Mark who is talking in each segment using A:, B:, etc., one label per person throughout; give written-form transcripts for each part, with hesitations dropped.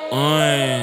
A: Hey,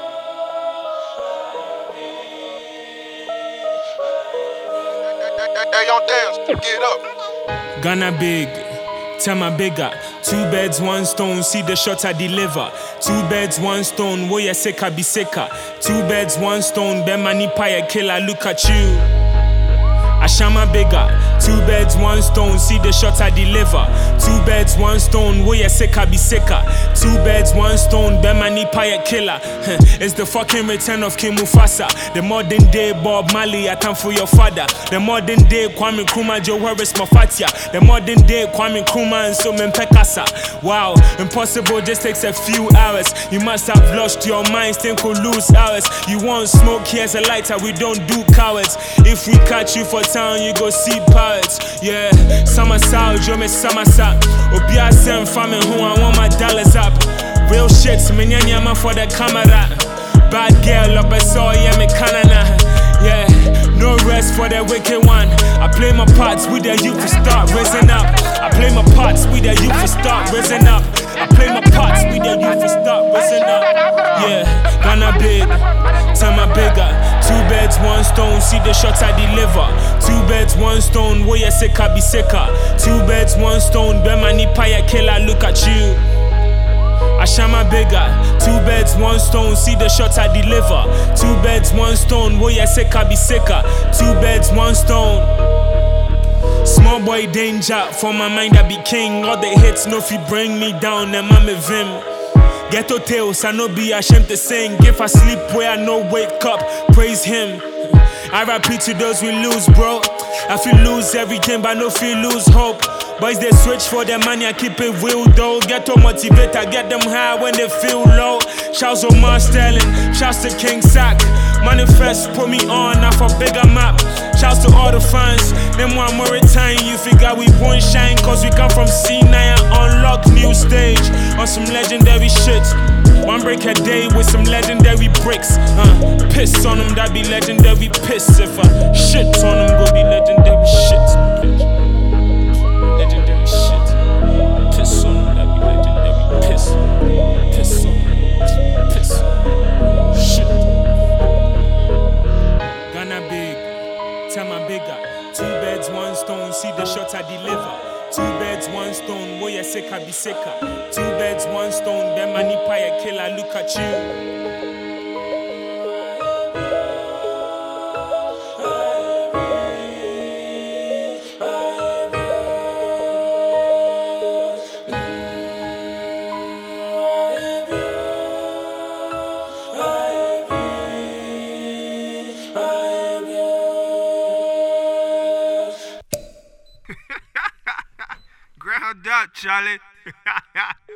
B: on dance, get up.
A: Ghana big, Tema bigger. 2 beds, 1 stone, see the shot I deliver. 2 beds, 1 stone, wo ya seka be seka. 2 beds, 1 stone, be mani pie killer, look at you. Ashama bigger, 2 beds, 1 stone, see the shot I deliver. 2 beds, 1 stone, wo ya seka be seka. 2 beds, 1 stone, be mani pie killer. It's the fucking return of King Mufasa. The modern day Bob Marley, I come for your father. The modern day Kwame Nkrumah, Joe Harris Mafatia. The modern day Kwame Nkrumah and so Pekasa. Wow, impossible just takes a few hours. You must have lost your mind, think we'll lose hours. You want smoke, here's a lighter, we don't do cowards. If we catch you for town, you go see pirates. Yeah, summer south, you me summer south. Obia send famine who I want my dollars up. Real shit, me for the camera. Bad girl up I saw, yeah, me canana. Yeah, no rest for the wicked one. I play my parts with the youth to start raising up. I play my parts with the youth to start raising up. I play my parts with the youth to start raising up. Yeah, Ghana big, Tema bigger. 2 beds, 1 stone, see the shots I deliver. 2 beds, 1 stone, wo ya seka be seka. 2 beds, 1 stone, be mani pie killer, look at you. Ashama bigger, 2 beds, 1 stone, see the shots I deliver. 2 beds, 1 stone, wo ya seka be seka. 2 beds, 1 stone. Small boy danger, for my mind I be king. All the hits no fi bring me down, and I'm a vim. Ghetto tales, I no be ashamed to sing. If I sleep where I no wake up, praise him. I repeat to those we lose, bro. I feel lose everything, but no feel lose hope. Boys they switch for their money, I keep it real though. Ghetto motivator, get them high when they feel low. Shouts to Mar Sterling, shouts to King Sack. Manifest put me on, now for bigger map. Shouts to all the fans, them one more time. You figure we won't shine, cause we come from C9 and unlock new stage. On some legendary shit. 1 break a day with some legendary bricks. Piss on them, that be legendary piss. If I shit on them, go be legendary shit. Legendary shit. Piss on them, that be legendary piss. Piss on them. Piss. Shit. Ghana big, Tema bigger. 2 beds, 1 stone, see the shot I deliver. 2 beds, 1 stone, wo ya seka be seka. 2 beds, 1 stone, be mani pie killer, look at you.
B: Ground up, Charlie.